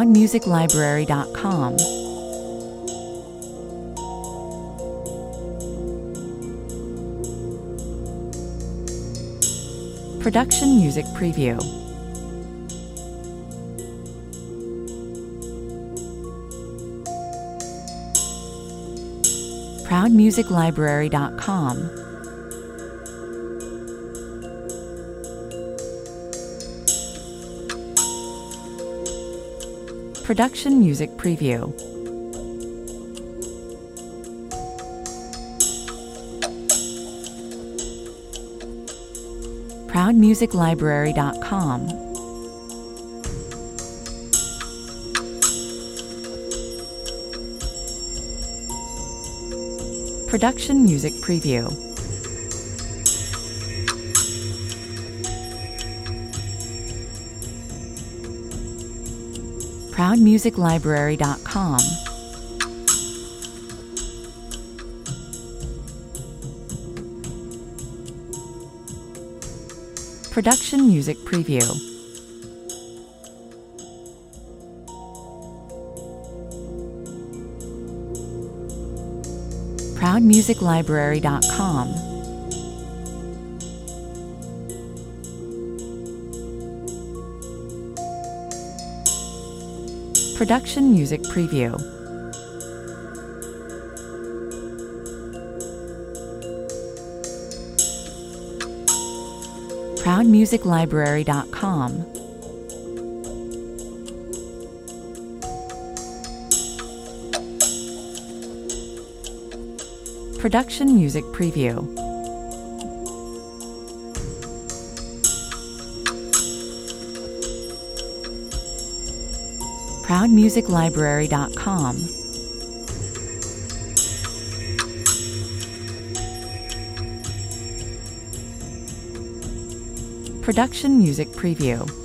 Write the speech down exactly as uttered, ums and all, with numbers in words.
proud music library dot com. Production Music Preview. proud music library dot com. Production Music Preview. proud music library dot com. Production Music Preview. proud music library dot com. Production Music Preview. proud music library dot com. Production Music Preview. proud music library dot com. Production Music Preview. proud music library dot com. Production Music Preview.